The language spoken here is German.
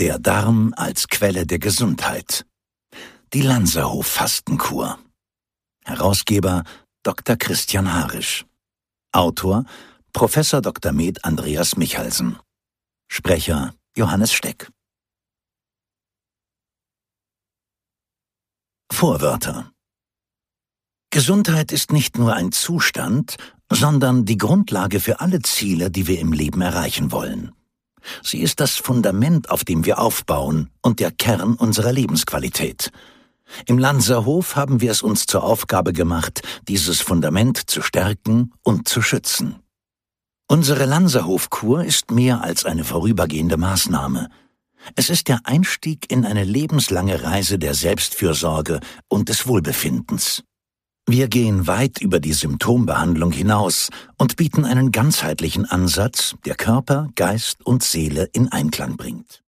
Der Darm als Quelle der Gesundheit. Die Lanserhof-Fastenkur. Herausgeber Dr. Christian Harisch. Autor Prof. Dr. med. Andreas Michalsen. Sprecher Johannes Steck. Vorwörter. Gesundheit ist nicht nur ein Zustand, sondern die Grundlage für alle Ziele, die wir im Leben erreichen wollen. Sie ist das Fundament, auf dem wir aufbauen, und der Kern unserer Lebensqualität. Im Lanserhof haben wir es uns zur Aufgabe gemacht, dieses Fundament zu stärken und zu schützen. Unsere Lanserhof-Kur ist mehr als eine vorübergehende Maßnahme. Es ist der Einstieg in eine lebenslange Reise der Selbstfürsorge und des Wohlbefindens. Wir gehen weit über die Symptombehandlung hinaus und bieten einen ganzheitlichen Ansatz, der Körper, Geist und Seele in Einklang bringt.